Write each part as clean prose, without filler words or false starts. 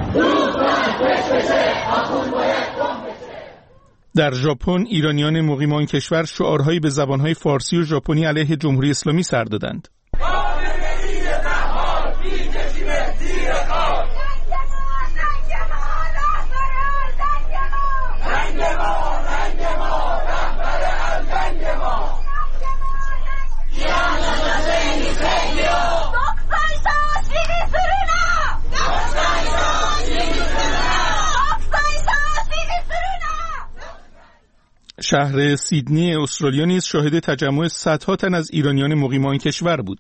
در ژاپن ایرانیان مقیم آن کشور شعارهایی به زبانهای فارسی و ژاپنی علیه جمهوری اسلامی سر دادند. شهر سیدنی استرالیا نیز شاهد تجمع صدها تن از ایرانیان مقیم آن کشور بود.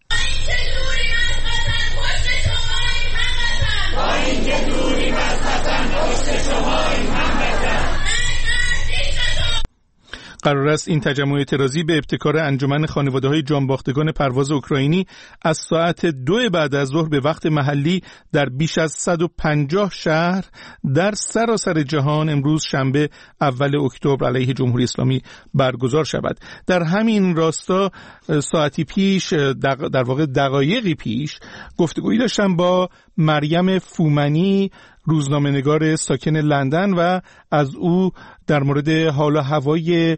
قرار است این تجمع اعتراضی به ابتکار انجمن خانواده‌های جانباختگان پرواز اوکراینی از ساعت 2 بعد از ظهر به وقت محلی در بیش از 150 شهر در سراسر جهان امروز شنبه اول اکتبر علیه جمهوری اسلامی برگزار شود. در همین راستا ساعتی پیش، در واقع دقایقی پیش، گفتگویی داشتم با مریم فومنی، روزنامه‌نگار ساکن لندن، و از او در مورد حال و هوای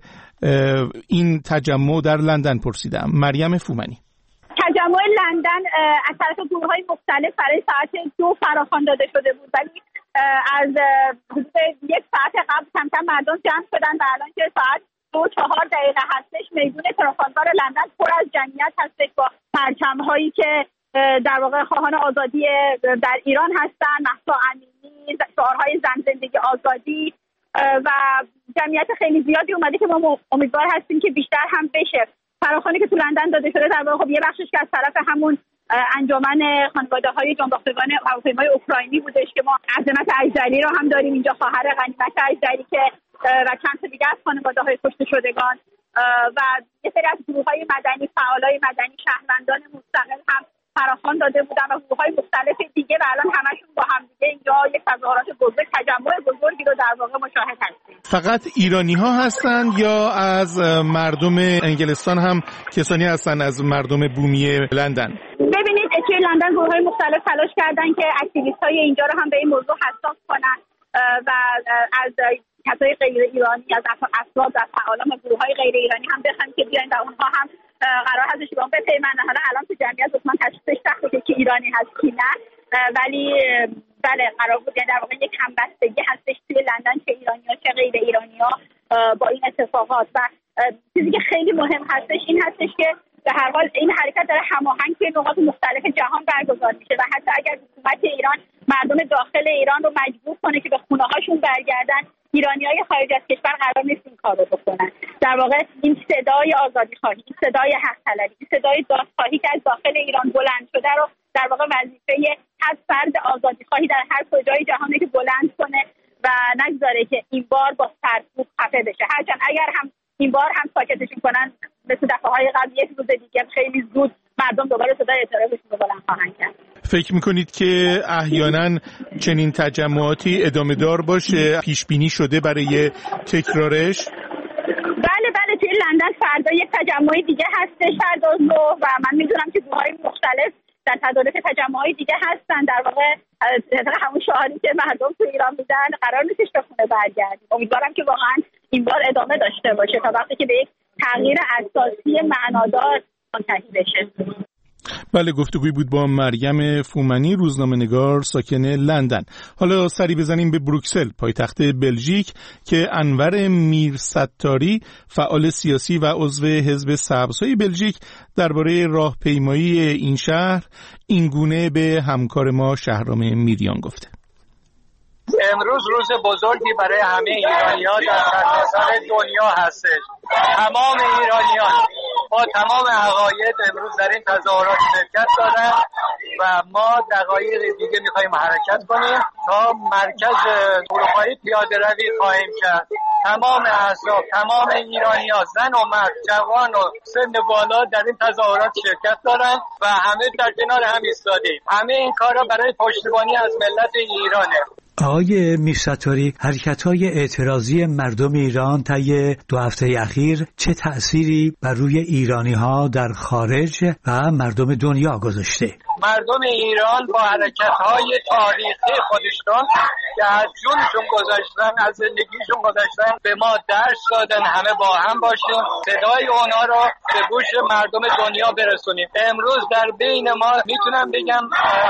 این تجمع در لندن پرسیدم. مریم فومنی: تجمع لندن از طرف گروه‌های مختلف برای ساعت 2 فراخوان داده شده بود، ولی از حدود 1 ساعت قبل کم کم مردم جمع شدن و الان که ساعت 2:04 هستش میدون ترافالگار لندن پر از جمعیت هستش با پرچم‌هایی که در واقع خواهان آزادی در ایران هستن، مهسا امینی، شعارهای زن زندگی آزادی و جمعیت خیلی زیادی اومده که ما امیدوار هستیم که بیشتر هم بشه. فراخوانی که تو لندن داده شده در واقع خب یه بخشش که از طرف همون انجمن خانواده‌های جانباختگان هواپیمای اوکراینی بودش که ما عظمت اجدری رو هم داریم اینجا، خواهر غنیمت اجدری که و چند تا دیگه از خانواده‌های کشته شدگان و یه سری از گروه‌های مدنی، فعالای مدنی، شهروندان مستقل هم فراخوان داده بودن و گروه‌های مختلف دیگه و الان همشون با هم دیگه اینجا یک تظاهرات بزرگ، تجمع بزرگی رو در واقع مشاهده هستیم. فقط ایرانی‌ها هستن یا از مردم انگلستان هم کسانی هستن، از مردم بومی لندن؟ ببینید توی لندن گروه‌های مختلف تلاش کردن که اکتیویست‌های اینجا رو هم به این موضوع حساس کنن و از کسای غیر ایرانی، از افراد و فعالان و گروه‌های غیر ایرانی هم بخوان که بیاین و اونها هم قرار هستش که با اون بپیوندن. حالا الان تو جمعیت اصلا تشخیصش سخته که کی ایرانی هست کی نه، ولی بله قرار بود در واقع یک همبستگی هستش توی لندن، چه ایرانی‌ها چه غیر ایرانی‌ها با این اتفاقات. و چیزی که خیلی مهم هستش این هستش که به هر حال این حرکت داره هماهنگ توی نقاط مختلف جهان برگزار میشه و حتی اگر حکومت ایران مردم داخل ایران رو مجبور کنه که به خونه‌هاشون برگردن، ایرانی‌های خارج از کشور قرار نیست این کار رو بکنن. در واقع این صدای آزادی‌خواهی، این صدای حق طلبی، این صدای دادخواهی که از داخل ایران بلند شده رو در واقع وظیفه هر فرد آزادی‌خواهی در هر کجای جهانی که بلند کنه و نگذاره که این بار با سرکوب خفه بشه. هرچند اگر هم این بار هم ساکتشون کنن مثل دفعه‌های قبل، یک روز دیگه خیلی زود مردم دوباره صدای اعتراضشون رو بلند خواهند کرد. فکر میکنید که احیانا چنین تجمعاتی ادامه دار باشه؟ پیش بینی شده برای تکرارش؟ بله توی لندن فردا یک تجمع دیگه هستش فردا و من میدونم که گروه‌های مختلف در تدارک تجمع‌های دیگه هستن. در واقع همون شعاری که مردم تو ایران میدن قرار نیستش به خونه برگردیم. امیدوارم که واقعا این بار ادامه داشته باشه تا وقتی که به یک تغییر اساسی معنادار منتهی بشه. بله، گفتگوی بود با مریم فومنی، روزنامه‌نگار ساکن لندن. حالا سری بزنیم به بروکسل، پایتخت بلژیک، که انور میرستاری، فعال سیاسی و عضو حزب سبزهای بلژیک، درباره راهپیمایی این شهر اینگونه به همکار ما شهرام میریان گفته. امروز روز بزرگی برای همه ایرانی‌ها در سرتاسر دنیا هستش. تمام ایرانیان با تمام عقاید امروز در این تظاهرات شرکت دارن و ما دقایق دیگه می‌خوایم حرکت کنیم تا مرکز اروپایی پیاده روی خواهیم کرد. تمام احزاب، تمام ایرانی‌ها، زن و مرد، جوان و سن بالا در این تظاهرات شرکت دارن و همه در کنار هم ایستادیم. همه این کارا برای پشتیبانی از ملت ایرانه. آقای میرستاری، حرکت‌های اعتراضی مردم ایران طی 2 هفته اخیر چه تأثیری بر روی ایرانی‌ها در خارج و مردم دنیا گذاشته؟ مردم ایران با حرکت‌های تاریخی خودشون که از جونشون گذاشتن، از زندگیشون گذاشتن، به ما درس دادن همه با هم باشیم، صدای اونا رو به گوش مردم دنیا برسونیم. امروز در بین ما میتونم بگم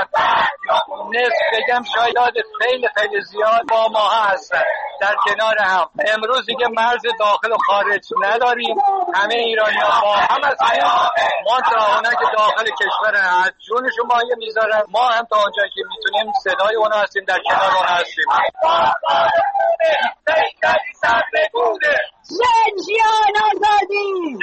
بگم شاید خیلی خیلی زیاد با ما هستن در کنار هم. امروز دیگه مرز داخل و خارج نداریم، همه ایرانی‌ها با هم هستیم. ما تا اونا که داخل کشور از جونشون مایه میذارن، ما هم تا اونجا که میتونیم صدای اونا هستیم، در کنار اونا هستیم. زندگی آزادی،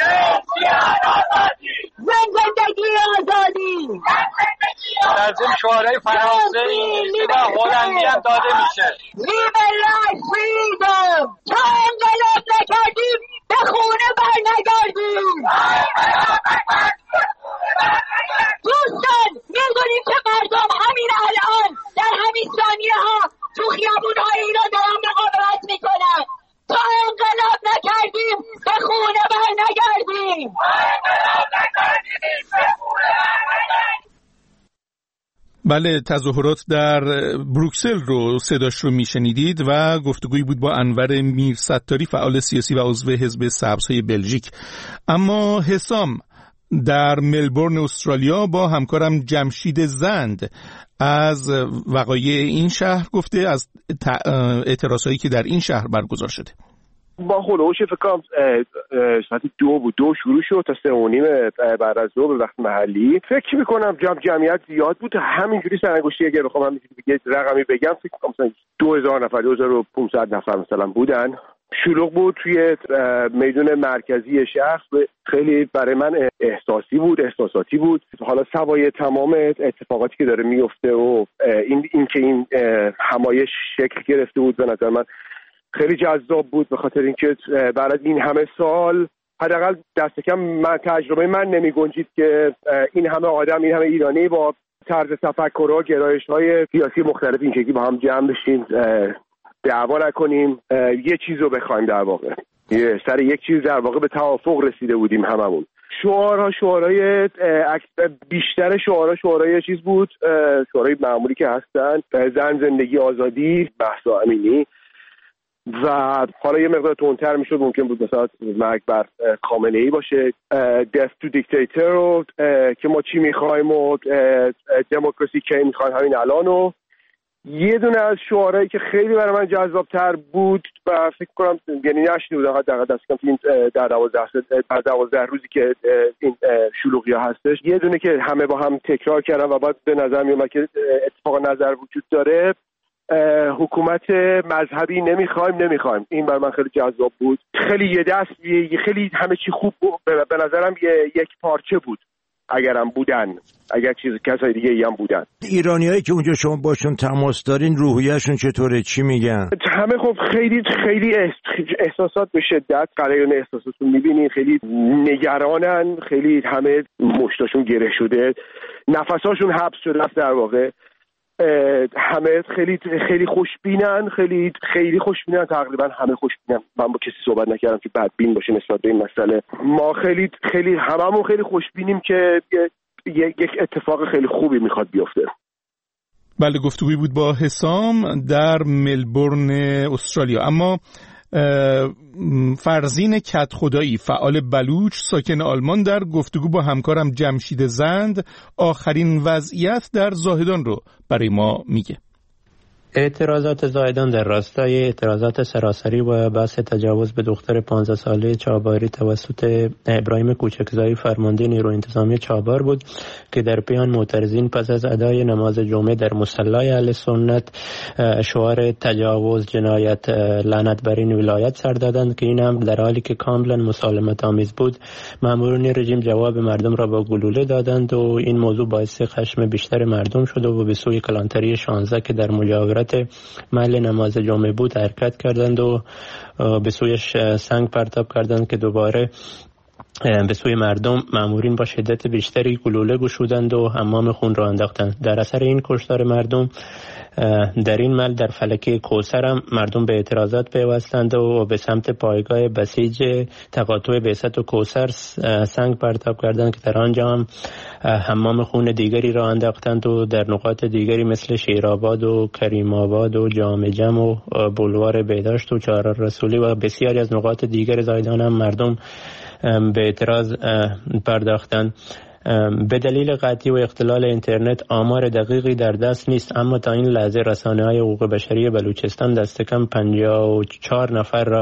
زندگی آزادی. در ضمن شعارهای فرانسه، انگلیسی و هلندی هم داده میشه. Live life freedom. تا انقلاب نکردیم به خونه برنگردیم. دوستان میدونیم که مردم همین الان در همین ثانیه ها تو خیابون‌های ایران دارن مقاومت میکنن. تا انقلاب نکردیم به خونه برنگردیم. بله، تظاهرات در بروکسل رو صداش رو میشنیدید و گفتگویی بود با انور میرستاری، فعال سیاسی و عضو حزب سبزهای بلژیک. اما حسام در ملبورن استرالیا با همکارم جمشید زند از وقایع این شهر گفته، از اعتراضایی که در این شهر برگزار شده. با هلوش فکر کنم ساعت 2 شروع شد تا 3:30 بعد از ظهر به وقت محلی. فکر میکنم جمعیت زیاد بود، همینجوری سرانگشتی اگه بخوام همینجوری یه رقمی بگم فکر کنم مثلا 2000 نفر 2500 نفر مثلا بودن. شلوغ بود توی میدون مرکزی شهر، خیلی برای من احساساتی بود. حالا سوای تمام اتفاقاتی که داره میفته و این که این همایش شکل گرفته بود، به نظر من خیلی جذاب بود، به خاطر اینکه بعد از این همه سال حداقل دست کم تجربه من نمی گنجید که این همه آدم، این همه ایرانی با طرز تفکر و گرایش‌های سیاسی مختلف این شکلی با هم جمع بشیم، دعوا نکنیم، یه چیز رو بخوایم. در واقع سر یک چیز در واقع به توافق رسیده بودیم هممون. شعارهای بیشتر شعارهای چیز بود، شعارهای معمولی که هستن، زن، زندگی، آزادی، مهسا امینی. و حالا یه مقدار تندتر میشد، ممکن بود مثلا مرگ بر خامنه ای باشه، death to dictator که ما چی میخوایم و دموکراسی کی میخوایم همین الان. و یه دونه از شعارهایی که خیلی برای من جذابتر بود و فکر کنم یعنی نشنیدم حداقل دست کم این در 12 روزی که این شلوغی ها هستش، یه دونه که همه با هم تکرار کردن و بعد به نظر میومد که اتفاق نظر وجود داره، حکومت مذهبی نمیخوایم. این برای من خیلی جذاب بود، خیلی یه دست، خیلی همه چی خوب بود. به نظرم یک پارچه بود. اگر کسای دیگه ای هم بودن. ایرانیایی که اونجا شما باشون تماس دارین روحیه‌شون چطوره؟ چی میگن؟ همه خب خیلی احساسات به شدت، غلیان احساساتون میبینین، خیلی نگرانن، خیلی همه مشتاشون گره شده، نفساشون حبس شده است. در واقع همه خیلی خوشبینن، خیلی خوشبینن، تقریبا همه خوشبینن. من با کسی صحبت نکردم که بدبین باشه نسبت به این مسئله. ما هممون خیلی خوشبینیم که یک اتفاق خیلی خوبی میخواد بیفته. بله، گفتگویی بود با حسام در ملبورن استرالیا. اما فرزین کدخدایی، فعال بلوچ ساکن آلمان، در گفتگو با همکارم جمشید زند آخرین وضعیت در زاهدان رو برای ما میگه. اعتراضات زاهدان در راستای اعتراضات سراسری و بحث تجاوز به دختر 15 ساله چاباری توسط ابراهیم کوچکزایی فرمانده نیروی انتظامی چابار بود که در پیان معترضین پس از ادای نماز جمعه در مصلی اهل سنت شعار تجاوز، جنایت، لعنت بر این ولایت سر دادند که این امر در حالی که کاملا مسالمت آمیز بود، ماموران رژیم جواب مردم را با گلوله دادند و این موضوع باعث خشم بیشتر مردم شد و به سوی کلانتری 16 که در مجاورت محل نماز جمعه بود حرکت کردند و به سویش سنگ پرتاب کردند که دوباره به سوی مردم، مامورین با شدت بیشتری گلوله گشودند و حمام خون را انداختند. در اثر این کشتار مردم در این مل در فلکه کوثر هم مردم به اعتراضات پیوستند و به سمت پایگاه بسیج تقاطع بعثت و کوثر سنگ پرتاب کردند که در آنجا هم حمام خون دیگری را انداختند و در نقاط دیگری مثل شیرآباد و کریم آباد و جام جم و بولوار بهداشت و چهار رسولی و بسیاری از نقاط دیگر زایدان هم مردم به اعتراض پرداختند. به دلیل قطعی و اختلال اینترنت آمار دقیقی در دست نیست، اما تا این لحظه رسانه‌های حقوق بشری بلوچستان دست کم 54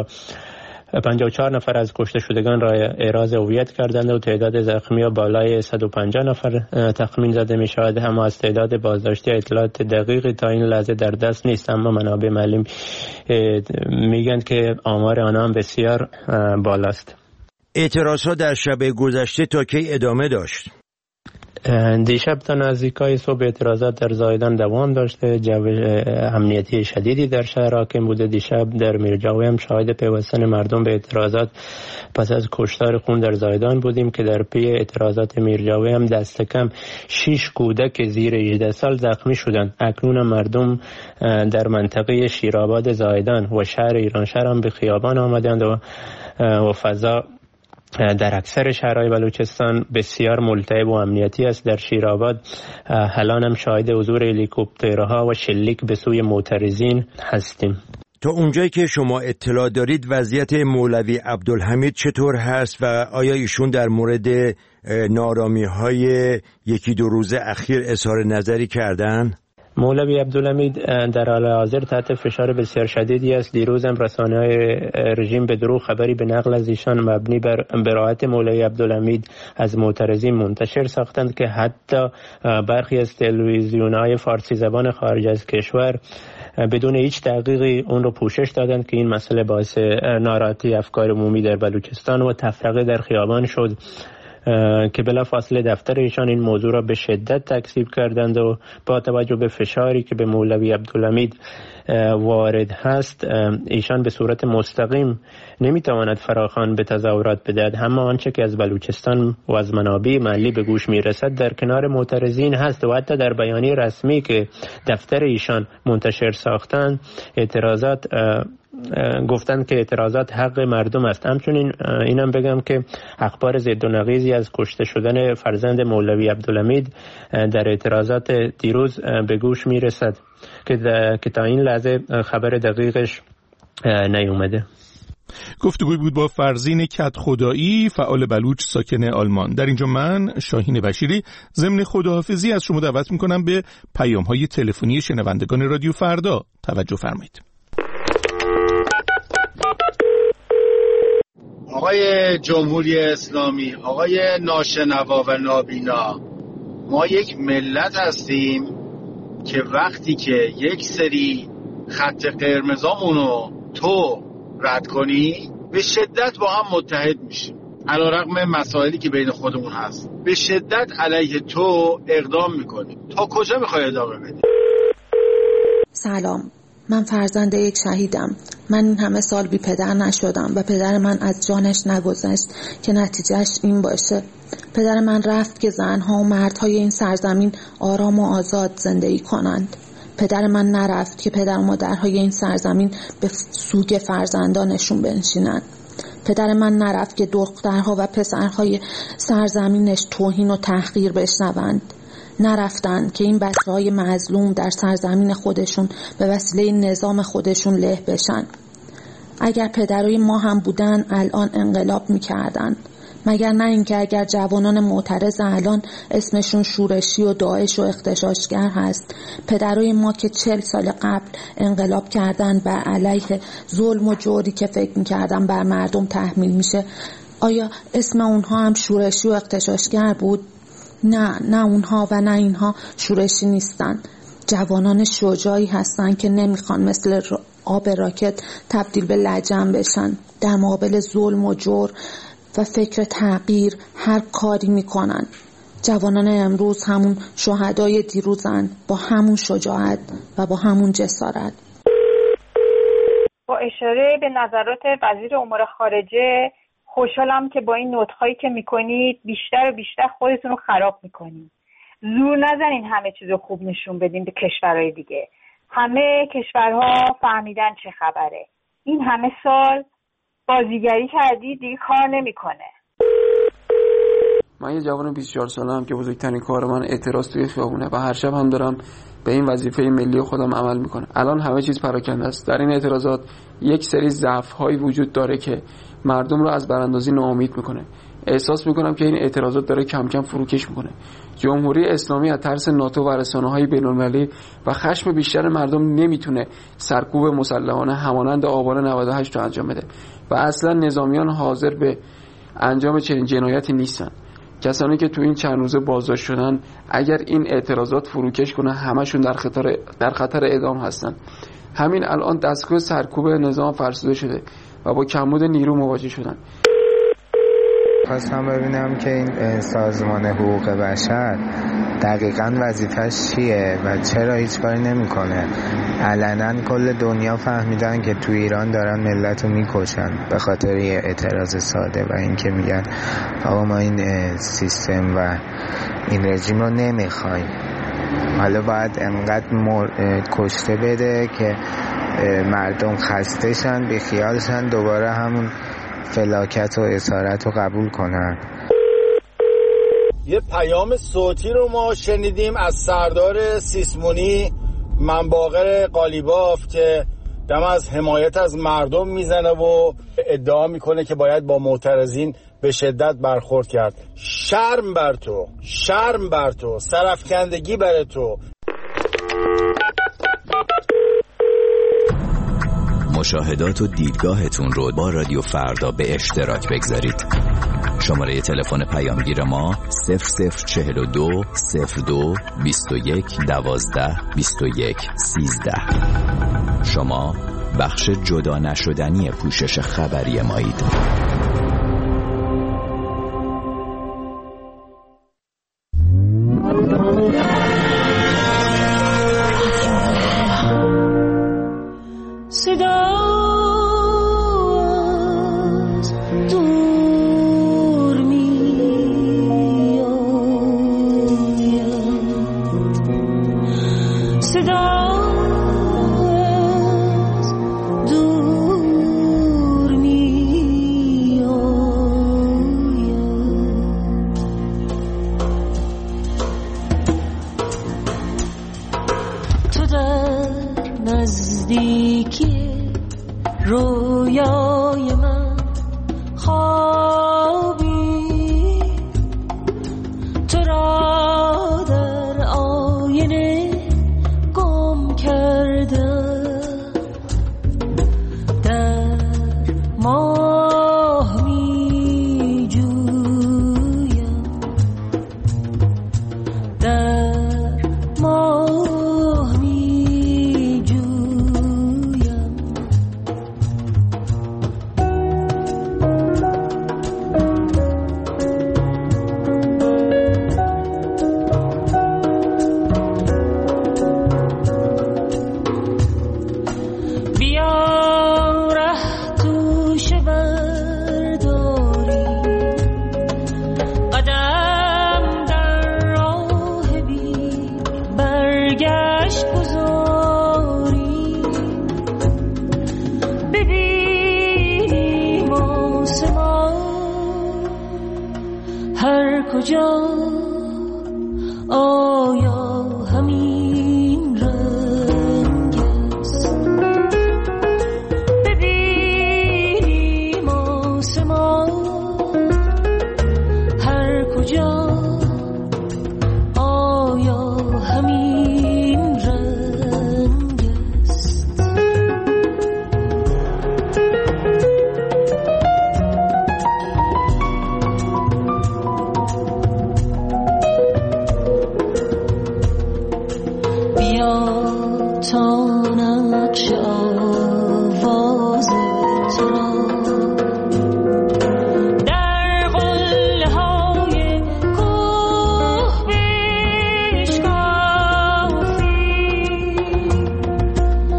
نفر از کشته شدگان را احراز هویت کردند و تعداد زخمی بالای 150 نفر تخمین زده می شود. اما از تعداد بازداشتی اطلاعات دقیقی تا این لحظه در دست نیست، اما منابع محلی میگن که آمار آنها هم بسیار بالاست. اعتراضها در شب گذشته تا کی ادامه داشت؟ دیشب تا نزدیکای صبح اعتراضات در زایدان دوام داشته. جو امنیتی شدیدی در شهر حاکم بوده. دیشب در میرجاوی هم شاهد پیوستن مردم به اعتراضات پس از کشتار خون در زایدان بودیم که در پی اعتراضات میرجاوی هم دست کم 6 کودک زیر 18 سال زخمی شدند. اکنون مردم در منطقه شیرآباد زایدان و شهر ایرانشهر هم به خیابان آمدند و فضا در اکثر شهرهای بلوچستان بسیار ملتهب و امنیتی است. در شیرآباد الان هم شاهد حضور هلیکوپترها و شلیک به سوی معترضین هستیم. تا اونجایی که شما اطلاع دارید وضعیت مولوی عبدالحمید چطور هست و آیا ایشون در مورد نارامی‌های یکی دو روز اخیر اظهار نظری کردن؟ مولوی عبدالحمید در حال حاضر تحت فشار بسیار شدیدی است. دیروز هم رسانه‌های رژیم به دروغ خبری به نقل از ایشان مبنی بر براءت مولوی عبدالحمید از معترضین منتشر ساختند که حتی برخی از تلویزیون‌های فارسی زبان خارج از کشور بدون هیچ تحقیقی اون رو پوشش دادند که این مسئله باعث ناراحتی افکار عمومی در بلوچستان و تفرقه در خیابان شد که بلافاصله دفتر ایشان این موضوع را به شدت تکذیب کردند و با توجه به فشاری که به مولوی عبدالحمید وارد هست ایشان به صورت مستقیم نمیتواند فراخوان به تظاهرات بدهد. اما آنچه که از بلوچستان و از منابع محلی به گوش میرسد در کنار معترضین هست و حتی در بیانیه رسمی که دفتر ایشان منتشر ساختند گفتند که اعتراضات حق مردم است. همچنین اینم بگم که اخبار ضد و نقیضی از کشته شدن فرزند مولوی عبدالحمید در اعتراضات دیروز به گوش میرسد که تا این لحظه خبر دقیقش نیومده. گفتگوی بود با فرزین کدخدایی، فعال بلوچ ساکن آلمان. در اینجا من شاهین بشیری ضمن خداحافظی از شما دعوت میکنم به پیام‌های تلفنی شنوندگان رادیو فردا توجه فرمایید. آقای جمهوری اسلامی، آقای ناشنوا و نابینا، ما یک ملت هستیم که وقتی که یک سری خط قرمزامونو تو رد کنی به شدت با هم متحد میشیم، علیرغم مسائلی که بین خودمون هست به شدت علیه تو اقدام میکنیم. تا کجا میخوای ادامه بدی؟ سلام، من فرزند یک شهیدم. من این همه سال بی پدر نشدم و پدر من از جانش نگذشت که نتیجهش این باشه. پدر من رفت که زنها و مردهای این سرزمین آرام و آزاد زندگی کنند. پدر من نرفت که پدر و مادرهای این سرزمین به سوگ فرزندانشون بنشینند. پدر من نرفت که دخترها و پسرهای سرزمینش توهین و تحقیر بشنوند. نرفتن که این بچه‌های مظلوم در سرزمین خودشون به وسیله نظام خودشون له بشن. اگر پدرای ما هم بودن الان انقلاب میکردن. مگر نه اینکه اگر جوانان معترض الان اسمشون شورشی و داعش و اغتشاشگر هست، پدرای ما که 40 سال قبل انقلاب کردن بر علیه ظلم و جوری که فکر میکردن بر مردم تحمیل میشه، آیا اسم اونها هم شورشی و اغتشاشگر بود؟ نه اونها و نه اینها شورشی نیستن. جوانان شجاعی هستن که نمیخوان مثل آب راکت تبدیل به لجن بشن. در مقابل ظلم و جور و فکر تغییر هر کاری میکنن. جوانان امروز همون شهدای دیروزن، با همون شجاعت و با همون جسارت. با اشاره به نظرات وزیر امور خارجه، خوشحالم که با این نطق‌هایی که میکنید بیشتر و بیشتر خودتون رو خراب میکنید. زور نزنین همه چیز رو خوب نشون بدین به کشورهای دیگه. همه کشورها فهمیدن چه خبره. این همه سال بازیگری کردی دیگه کار نمیکنه. من یه جوان 24 ساله هم که بزرگترین کار من اعتراض توی خیابونه و هر شب هم دارم به این وظیفه ملی خودم عمل میکنم. الان همه چیز پراکنده است. در این اعتراضات یک سری ضعف‌هایی وجود داره که مردم رو از براندازی ناامید میکنه. احساس میکنم که این اعتراضات داره کم کم فروکش میکنه. جمهوری اسلامی از ترس ناتو و رسانه‌های بین‌المللی و خشم بیشتر مردم نمیتونه سرکوب مسلحانه همانند آبان 98 رو انجام بده و اصلا نظامیان حاضر به انجام چنین جنایتی نیستن. کسانی که تو این چند روزه بازداشت شدن اگر این اعتراضات فروکش کنه همشون در خطر اعدام هستن. همین الان دستگاه سرکوب نظام فرسوده شده و با کمبود نیرو مواجه شدن. خواستم ببینم که این سازمان حقوق بشر دقیقاً وظیفش چیه و چرا هیچ کاری نمیکنه. علنا کل دنیا فهمیدن که تو ایران دارن ملت رو میکشن به خاطر یه اعتراض ساده و این که میگن آقا ما این سیستم و این رژیم رو نمیخوایم. حالا باید انقدر کشته بده که مردم خسته‌شن بیخیالشن دوباره همون فلاکت و اسارت رو قبول کنن. یه پیام صوتی رو ما شنیدیم از سردار سیسمونی منباقر قالیباف که دم از حمایت از مردم میزنه و ادعا میکنه که باید با معترضین به شدت برخورد کرد. شرم بر تو، شرم بر تو، سرافکندگی بر تو. مشاهدات و دیدگاهتون رو با رادیو فردا به اشتراک بگذارید. شماره تلفن پیامگیر ما 0042 02 21 12 21 13. شما بخش جدا نشدنی پوشش خبری مایید.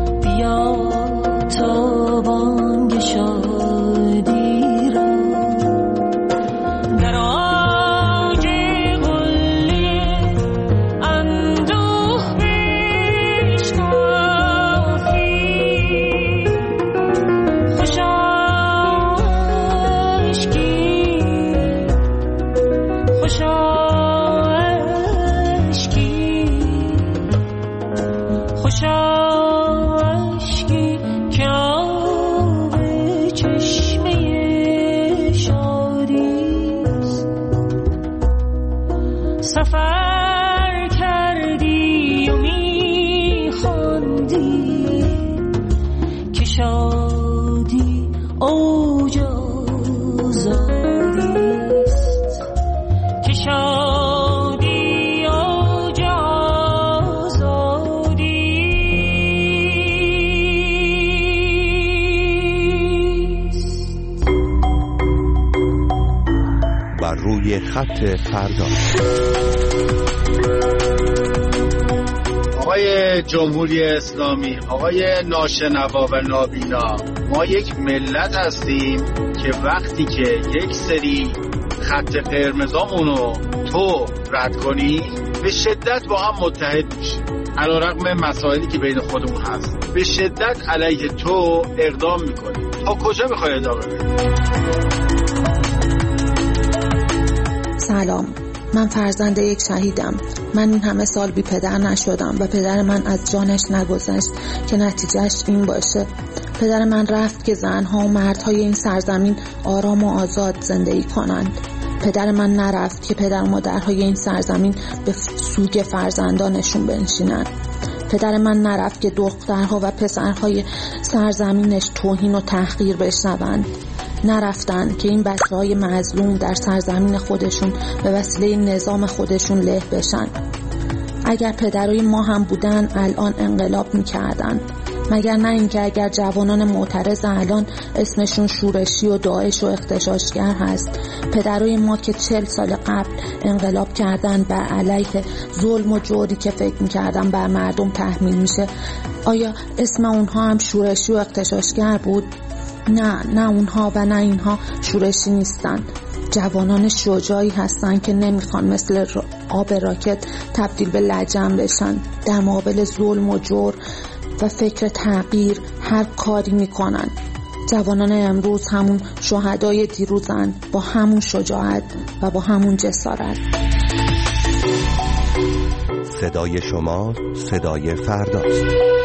تا بانگ شادی را شادی اوج آزادیست، که شادی اوج آزادیست. بر روی خط فردا. آقای جمهوری اسلامی، آقای ناشنوا و نابینا، ما یک ملت هستیم که وقتی که یک سری خط قرمزامونو تو رد کنی به شدت با هم متحد میشیم، علیرغم مسائلی که بین خودمون هست به شدت علیه تو اقدام میکنیم. تا کجا میخوای ادامه بدی؟ سلام، من فرزند یک شهیدم. من این همه سال بی پدر نشدم و پدر من از جانش نگذشت که نتیجهش این باشه. پدر من رفت که زنها و مردهای این سرزمین آرام و آزاد زندگی کنند. پدر من نرفت که پدر و مادرهای این سرزمین به سوگ فرزندانشون بنشینند. پدر من نرفت که دخترها و پسرهای سرزمینش توهین و تحقیر بشنوند. نرفتن که این بچه‌های مظلوم در سرزمین خودشون به وسیله نظام خودشون له بشن. اگر پدرای ما هم بودن الان انقلاب میکردن. مگر نه اینکه اگر جوانان معترض الان اسمشون شورشی و داعش و اغتشاشگر هست، پدرای ما که 40 سال قبل انقلاب کردن بر علیه ظلم و جوری که فکر میکردن بر مردم تحمیل میشه، آیا اسم اونها هم شورشی و اغتشاشگر بود؟ نه اونها و نه اینها شورشی نیستن. جوانان شجاعی هستن که نمیخوان مثل آب راکت تبدیل به لجن بشن. در مقابل ظلم و جور و فکر تغییر هر کاری میکنن. جوانان امروز همون شهدای دیروزن، با همون شجاعت و با همون جسارت. صدای شما صدای فرداست.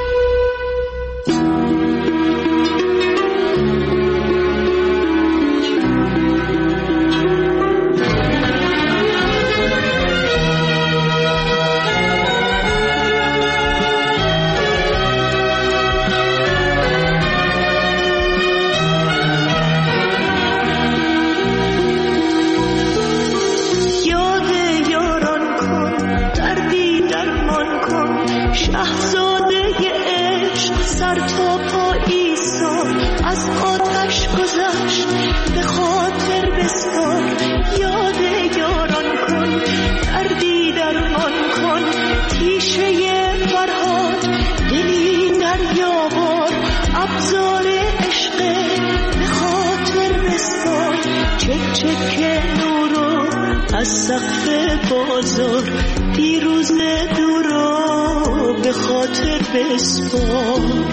از سقف بازار دیروز دورا به خاطر بسپار.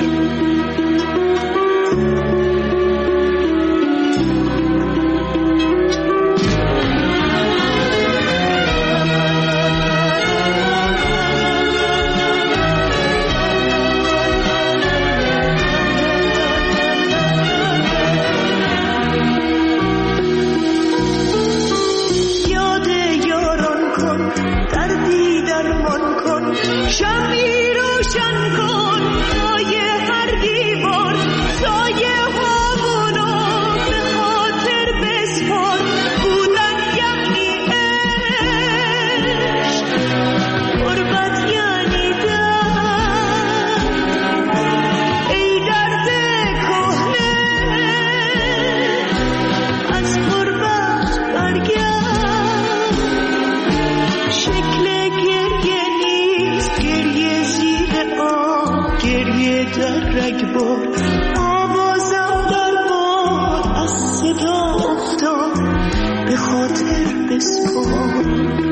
آوازم در باد از صدا افتاد به خاطر بسپار.